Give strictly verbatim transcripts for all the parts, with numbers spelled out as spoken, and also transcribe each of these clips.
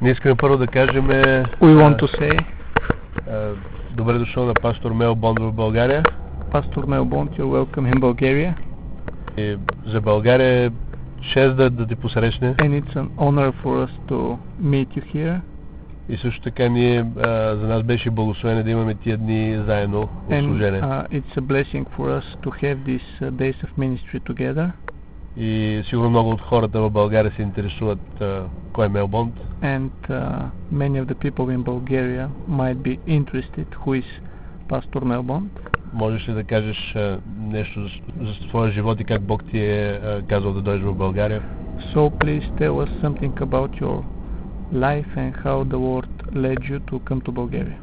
Ние искаме първо да кажем... We want to say... Uh, добре дошъл на пастор Мел Бонд в България. Pastor Mel Bond, you're welcome in Bulgaria. И за България е чест да, да те посрещне. And it's an honor for us to meet you here. И също така ние, uh, за нас беше благословение да имаме тия дни заедно в служение. And uh, it's a blessing for us to have these uh, days of ministry together. И сигурно много от хората в България се интересуват uh, кой е Мел Бонд. And uh, many of the people in Bulgaria might be interested who is Pastor Mel Bond. Можеш ли да кажеш uh, нещо за, за твоя живот и как Бог ти е uh, казал да дойдеш в България? So please tell us something about your life and how the Lord led you to come to Bulgaria.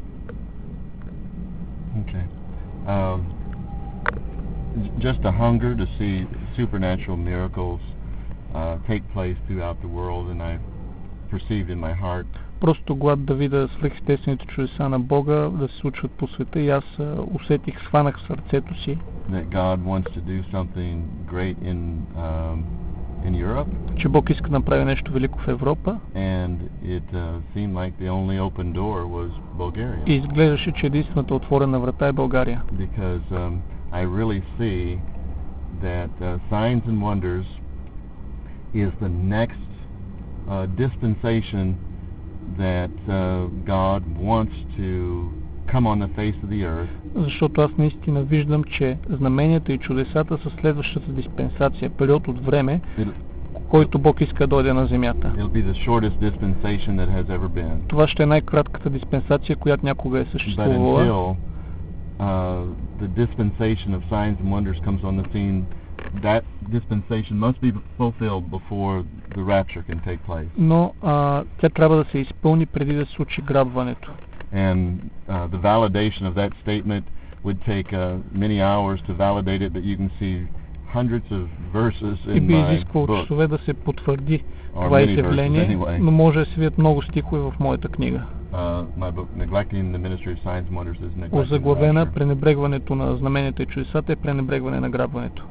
Okay. Um, just a hunger to see supernatural miracles uh, take place throughout the world, and I perceived in my heart. Просто глад да видя свръхестествените чудеса на Бога да се случват по света и аз усетих, схванах в сърцето си, That God wants to do something great in um, in Europe. че Бог иска да направи нещо велико в Европа. And it uh, seemed like the only open door was Bulgaria. И изглеждаше, че единствената отворена врата е България. Because um, I really see that uh, signs and wonders is the next uh, dispensation that uh, God wants to come on the face of the earth. Защото аз наистина виждам, че знаменията и чудесата са следващата диспенсация, период от време, който Бог иска да дойде на земята. It'll be the shortest dispensation that has ever been. Това ще е най-кратката диспенсация, която някога е But съществувала. until uh, the dispensation of signs and wonders comes on the scene, that dispensation must be fulfilled before the rapture can take place. Но а, тя трябва да се изпълни преди да се случи грабването. And uh, the validation of that statement would take uh, many hours to validate it, but you can see hundreds of verses И in би my изисквало book, часове да се потвърди or това many verses изявление, anyway. но може да се видят много стихове в моята книга. Uh, my book, Neglecting the Ministry of Signs and Wonders, is Neglecting the Озаглавена Rapture. пренебрегването на знаменията и чудесата е пренебрегване на грабването.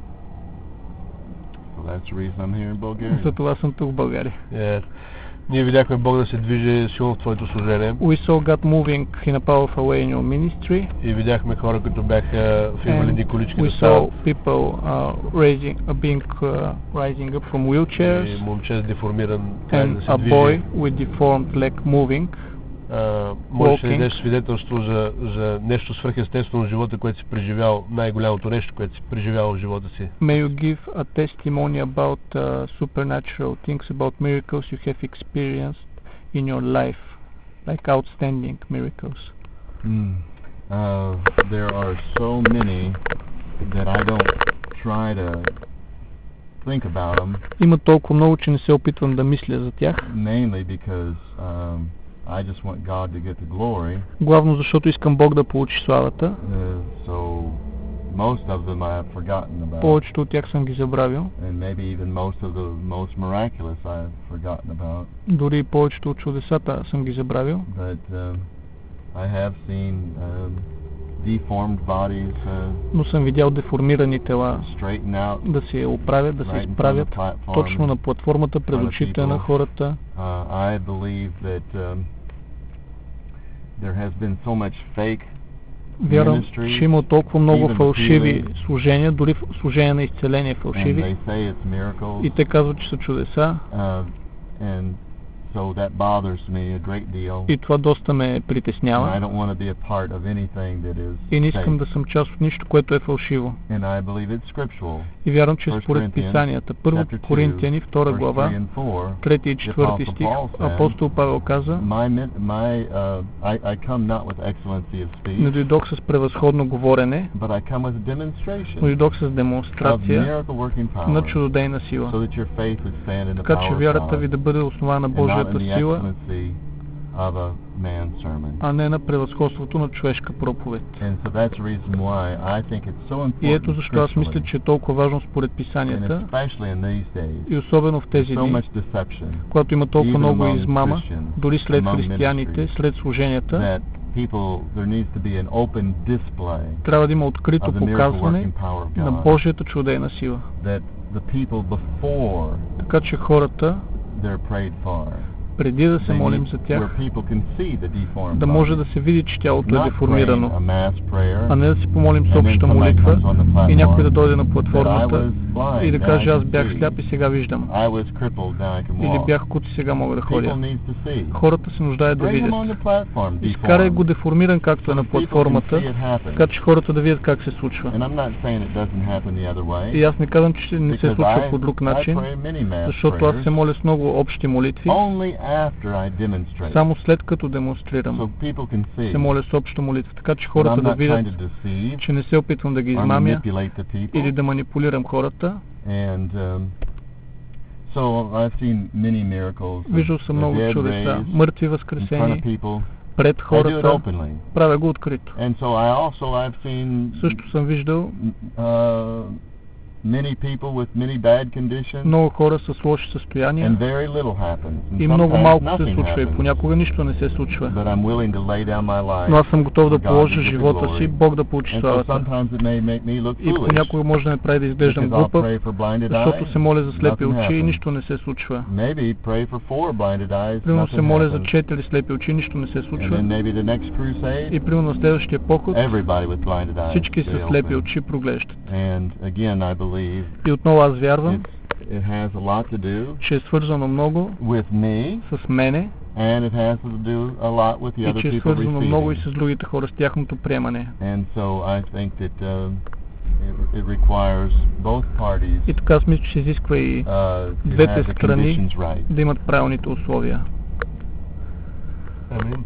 So that's the reason I'm here in Bulgaria. За това съм тук в България. Yeah. Ние видяхме Бог да се движи силно в твоето служение. We saw God moving in a powerful way in your ministry. И видяхме хора, които бяха в инвалидни колички да We стават. saw people uh, raising, uh, being uh, rising up from wheelchairs. И момче с деформиран край да And се a движи. boy with deformed leg moving. Uh, можеш да walking. дадеш свидетелство за, за нещо свръхестествено в живота, което си преживял, най-голямото нещо, което си преживял в живота си. May you give a testimony about uh, supernatural things, about miracles you have experienced in your life, like outstanding miracles. Hmm. Uh, there are so many that I don't try to think about them, Има толкова много, че не се опитвам да мисля за тях. mainly because um, I just want God to get the glory. Главно защото искам Бог да получи славата. Uh, so most of them I have forgotten about, Повечето от тях съм ги забравил. and maybe even most of the most miraculous I have forgotten about. Дори и повечето от чудесата съм ги забравил. But um, I have seen um, deformed bodies uh, Но съм видял деформирани тела straighten out да се оправят, да се right in front of the изправят platform. точно на платформата пред очите на хората. Uh, I believe that um, there has been so much fake Вярвам, ministries, че има толкова много even фалшиви healing, служения, дори в- служения на изцеление and фалшиви. they say it's miracles. И те казват, че са чудеса. Uh, and so that bothers me a great deal. И това доста ме And I притеснява. don't want to be a part of anything that is И не искам fake. да съм част от нищо, което е фалшиво. And I believe it's scriptural. И вярвам, че First според Corinthians, писанията, първо chapter two, Коринтияни, втора verse глава, three and four, трети и the четвърти Apostle стих, Paul said, апостол Павел каза: My, min- my, uh, I, I come not with excellency of не speech, дойдох с превъзходно говорене, but I come with но demonstration дойдох с of демонстрация miracle working на power, чудодейна сила. so that your faith would stand in the Така че power of вярата ви God, да бъде основана на and not in Божията the сила, excellency of a man's sermon. а не на превъзходството на човешка проповед. And so that's the reason why I think it's so И ето important защо аз мисля, scripturally, че е толкова важно според and писанията, especially in these days, и особено в тези so дни, much deception, когато има толкова even много among измама, Christians, дори след among християните, ministries, след служенията, that people, there needs to be an open display трябва да има открито of the miracle показване working power of на God, Божията чудейна сила. that the people before Така че хората they're prayed for, преди да се They молим need за where тях, people can see the deformed да може body. да се види, че тялото е Not деформирано, praying a mass prayer, а не да си помолим с and then обща somebody молитва comes on the и някой да platform дойде на that I платформата was blind, и да now I каже: аз can бях see. сляп и сега виждам. I was crippled, now I can Или walk. бях кут и сега мога да People ходя. need to see. Хората се нуждаят да Bring him видят. on the platform, Изкарай го deformed, деформиран както е so на that people can платформата, see it happen. така че хората да видят как се случва. And I'm not saying it doesn't happen the other way, И аз не казвам, че не се because случва I, по друг I начин, pray many mass защото аз се prayers моля с много общи молитви, only after I demonstrate, само след като so демонстрирам. people can see. Се моля с обща молитва, така че And хората I'm да not trying видят, to deceive че не се опитвам да ги or измамя manipulate the people. или да манипулирам хората. And um, so I've seen many miracles. of Виждал съм the много dead чудеса, raised мъртви in front of възкресени people. пред I do it хората, openly. правя го открито. And so I also I've seen Също съм виждал uh, many people with many bad conditions, много хора с лоши състояния and very little happens. And и много sometimes малко се nothing случва и happens. понякога нищо не се случва. But I'm willing to lay down my life. Но аз съм готов да for God to положа get the живота си, glory. Бог да получи And so славата. sometimes it may make me look И foolish, понякога може да ме прави да изглеждам because I'll глупав, pray for blinded защото eyes, се моля за слепи nothing очи и happens. нищо не се случва. Maybe pray for four blinded eyes, Примерно nothing се моля за happens. четири слепи очи, нищо не се And случва. then maybe the next crusade, И примерно на следващия поход everybody with blinded eyes. всички they с слепи open. очи проглеждат. And again, I believe И отново аз вярвам, it's, it has a lot to do че е свързано много with me, с мене and it has to do a lot with the и other че е people свързано много и receiving. с другите хора, с тяхното приемане. And so I think that uh, it, it requires both parties И така аз мисля, че се изисква и uh, to двете have the страни conditions right. да имат правилните условия. Амин.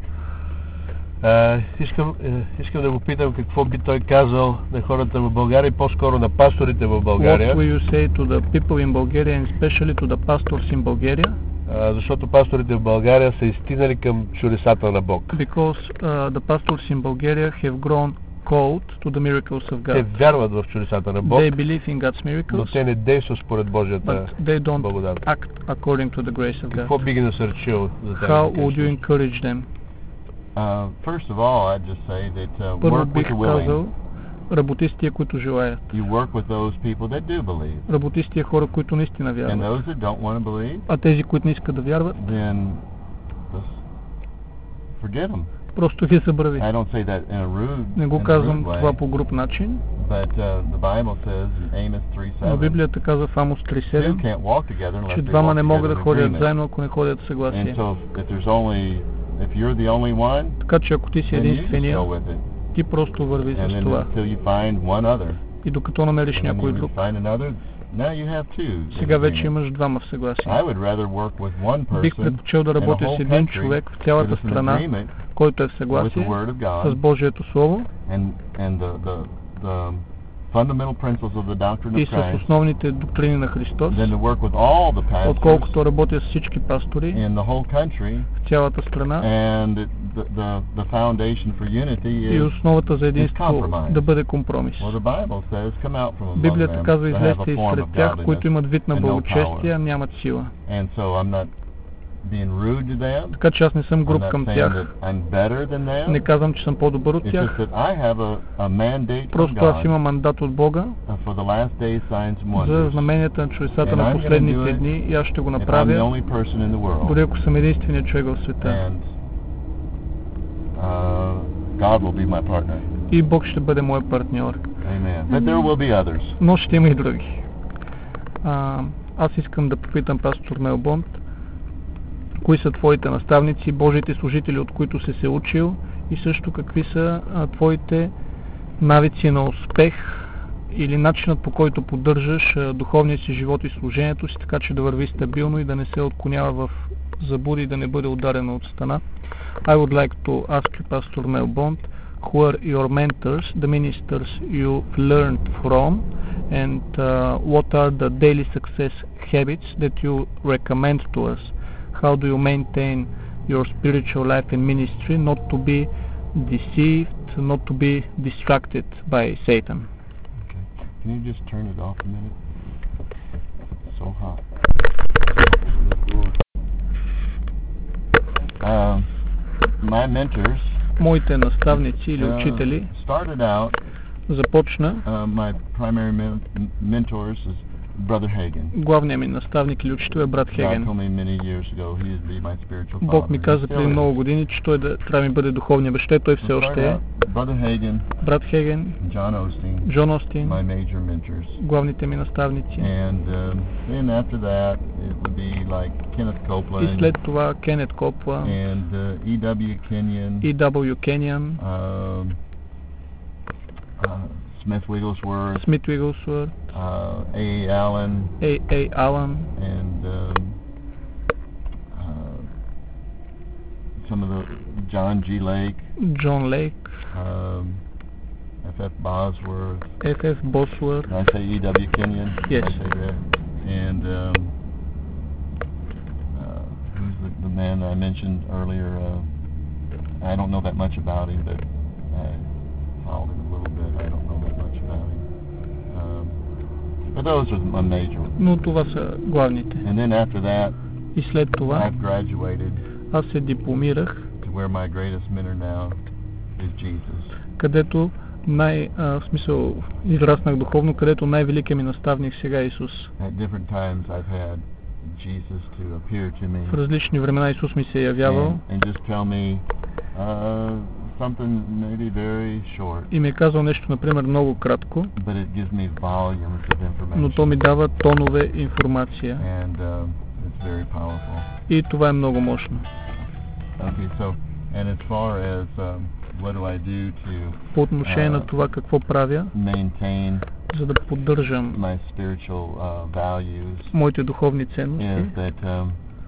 А, искам, е, искам да го питам какво би той казал на хората в България и по-скоро на пасторите в What България, will you say to the people in Bulgaria and especially to the pastors in Bulgaria? а, защото пасторите в България са изстинали към чудесата на Бог. Because uh, the pastors in Bulgaria have grown cold to the miracles of Те God. вярват в чудесата на Бог, They believe in God's но miracles, те не действат според Божията but they don't благодат. act according to the grace of Какво God. би ги насърчил за How тази would you грешност? encourage them? Uh, first of all, I'd just say that uh, Първо work with бих the willing. казал, работи с тия, които желаят. You work with those people that do believe. Работи с тия хора, които наистина And вярват. those that don't want to believe, А тези, които не искат да вярват, then just forget them. просто ги забрави. I don't say that in a rude, Не in го a казвам rude това way, по груб начин, but uh, the Bible says in Amos three но seven, Библията казва в Амос три two седем, can't walk together unless че they двама walk не могат да together in ходят agreement. заедно, ако не ходят в And съгласие. so if there's only, if you're the only one, Така че ако ти си then you just единствения, go with it. ти просто върви And с then това. until you find one other, И докато намериш and then някой you друг, find another, now you have two. in сега вече agreement. имаш двама в съгласие. I would rather work with one Бих person предпочел да in a работя whole с един country човек в that цялата is in страна, agreement който е в with the съгласие Word of с God Божието Слово and and the the the fundamental principles of the doctrine и of с Christ, основните доктрини на Христос, than to work with all the pastors отколкото работя с всички пастори in the whole country. в цялата страна And it- the the the foundation for unity и is, основата за единство compromise. да бъде компромис. well, the Bible says, come out from among Библията them казва, to have излезте a form изсред of тях, които godliness. имат вид на and no благочестие, power. а нямат сила. And so I'm not being rude to them. Така че аз не съм I'm груб not към saying тях. that I'm better than them. Не казвам, че съм по-добър от It's just тях. that I have a, a mandate from Просто аз God имам мандат от Бога uh, for the last days signs and за wonders. знаменията на чудесата And на I'm gonna последните do it дни и аз ще го If I'm the направя, only person in the world, дори ако съм единственият човек в света. and uh, God will be my partner. И Бог ще бъде мой партньор. Amen. But there will be others. Но ще има и други. А, аз искам да попитам пастор Мелбонд, кои са твоите наставници, Божиите служители, от които си се учил, и също какви са а, твоите навици на успех или начинът, по който поддържаш а, духовния си живот и служението си, така че да върви стабилно и да не се отклонява в заблуди и да не бъде ударено от стена. I would like to ask you, Pastor Melbond, who are your mentors, the ministers you've learned from, and uh, what are the daily success habits that you recommend to us? How do you maintain your spiritual life and ministry not to be deceived, not to be distracted by Satan? Okay. Can you just turn it off a minute? It's so hot. Uh, my mentors Моите наставници или uh, учители started out. започна Uh, my primary men- mentors is Brother Hagin. Главният ми наставник или учител е брат God Хеген. told me many years ago he would be my spiritual father. Бог ми каза He преди still много is. години, че той да, трябва да ми бъде духовния баща и той все So още start е. out, Brother Hagin, Брат Хеген, John Osteen, Джон Остин, my major mentors. главните ми наставници. And um, then after that, it would be like Kenneth И Copeland след това Кенет Копла, and uh, E W Kenyon, И Дабъл Ю Кениан, um, uh, Smith Wigglesworth, Смит Уиглсворт, uh, A. Allen, Ей Ей Алън, and um, uh, some of the John G. Lake, Джон Лейк, um, F F Bosworth. Еф Еф Босворт. Did I say E W Kenyon? Yes. Did I say that? And um, uh, who's the, the man I mentioned earlier? Uh, I don't know that much about him, but I followed him a little bit. I don't know that much about him. Um, but those are my major ones. Но това са главните. And then after that, И след това I've graduated аз се дипломирах, to where my greatest mentor now is Jesus. където най, а, в смисъл, израснах духовно, където най-великият ми наставник сега е Исус. At different times, I've had Jesus to appear to me В различни времена Исус ми се е явявал and, and just tell me uh, something maybe very short, и ми е казал нещо, например, много кратко, but it gives me volumes of но то information, ми дава тонове информация and uh, it's very powerful. и това е много мощно. Okay, so and as far as um, what do I do to По отношение А. на това какво правя, maintain за да поддържам my spiritual uh, values моите духовни ценности, is that um,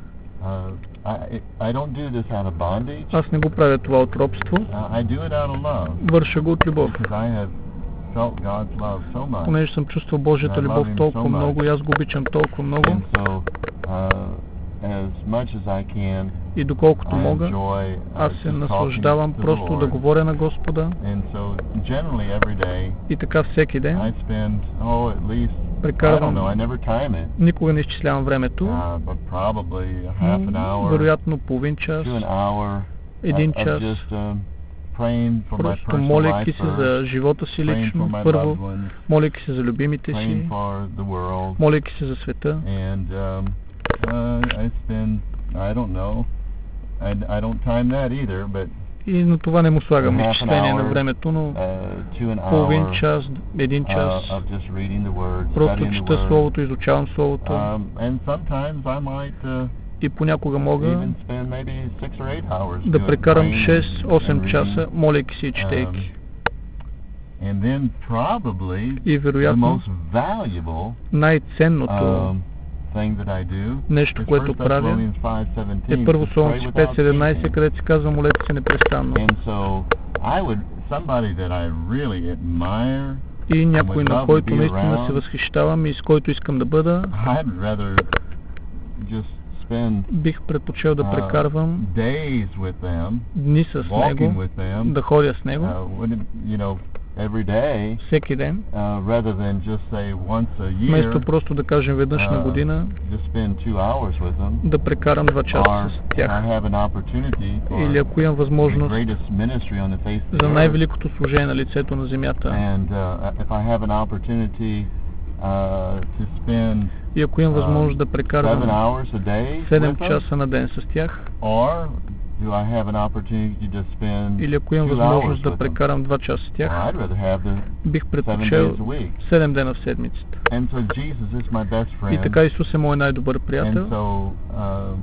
uh, I I don't do this out of bondage. аз не го правя това от робство, Uh, I do it out of love върша го от любов. because I have felt God's love so much. Понеже съм чувствал Божията I love любов him толкова so much. много и аз го обичам толкова много And so, uh, as much as I can, и доколкото I мога, enjoy uh, аз се just наслаждавам talking to the просто да Lord. говоря на Господа And so, generally every day, и така всеки ден I spend oh at least I don't прекарвам, know. I never time it, никога не изчислявам времето, uh, but probably a half an но hour вероятно половин час, to an hour един of, of час, just um, praying for my просто personal молейки life се first, за живота си praying for лично, my първо, loved ones, молейки се за любимите praying си, for the world, молейки се за света. and um, uh, I spend I don't know I, I don't time that either, but И на това не му слагам half an изчисление на hour, времето, но uh, to an половин hour час, един uh, час, of just reading the Word, просто studying the чета Word. Словото, изучавам Словото Um, and sometimes I might uh, и понякога мога even spend maybe six or eight hours да doing прекарам praying шест-осем and часа, reading. молейки се и четейки. Um, and then probably И the вероятно most valuable най-ценното um, thing that I do нещо, is което First правя, Thessalonians five seventeen, е Първо to pray Солунци пет without седемнайсет, ceasing. където се казва молете се непрестанно. And so I would somebody that I really admire, И някой, would love на to който be наистина around. се възхищавам и с който искам да бъда, I'd rather just spend бих предпочел да uh, прекарвам days with them, дни с walking него, with them, да ходя с него uh, wouldn't, you know, every day, всеки ден, uh, rather than just say once a вместо year, просто да кажем веднъж на uh, година, just spend two hours with them. да прекарам два Or часа с if I тях. have an opportunity for Или ако имам the възможност greatest ministry on the face of за the earth, най-великото служение на лицето на земята, and uh, if I have an opportunity uh, to spend и ако имам uh, възможност да seven прекарвам hours a day седем with them, часа на ден с тях, or do I have an opportunity to spend или ако имам two възможност hours да with them? прекарам два часа с Well, тях, I'd rather have the бих seven предпочел days a week. седем дена в седмицата. And so Jesus is my best И friend. така Исус е мой най-добър And приятел so uh,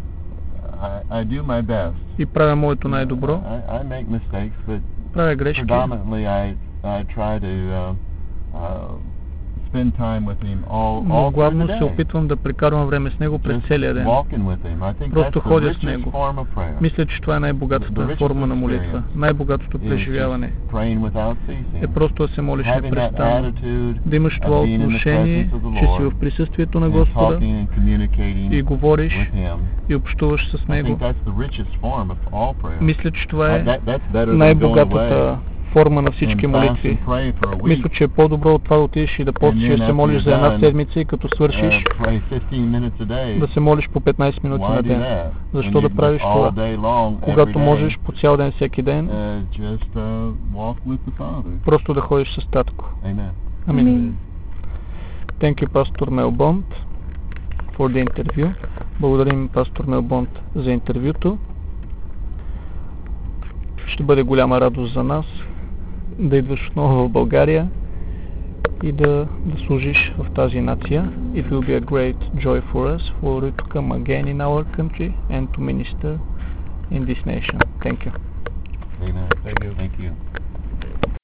I, I do my best. и правя моето най-добро. I, I make mistakes, but Правя грешки, predominantly I I try to uh, uh, spend time with him all, но all through главно the се day. опитвам да прекарвам време с него през Just целия ден. walking with him. I think Просто that's the ходя с richest него. form of prayer. Мисля, че това е The най-богатата richest форма на молитва. experience Най-богатото is преживяване just praying without ceasing. е просто да се молиш Having that непрестанно. attitude Да имаш това of being in the отношение, presence of the че си Lord в присъствието на and Господа talking and communicating и говориш with him. и общуваш с I think него. that's the richest form of all prayer. Мисля, че това е That, that's better than going най-богатата away форма на and всички fast молитви. and pray for a week. Мисля, че е по-добро от това да отидеш и да постиш и да се молиш за една седмица и като свършиш Uh, pray fifteen minutes a day. да се молиш по петнайсет минути Why на do ден. that? Защо When да you правиш just това? all day long, every Когато day, можеш по цял ден всеки ден, uh, just uh, walk with the Father. просто да ходиш с татко. Amen. Амин. Thank you, Pastor Melbond, for the interview. Благодарим, Пастор Мелбонд, за интервюто. Ще бъде голяма радост за нас да идваш отново в България и да, да служиш в тази нация. It will be a great joy for us for you to come again in our country and to minister in this nation. Thank you. Amen. Thank you. Thank you.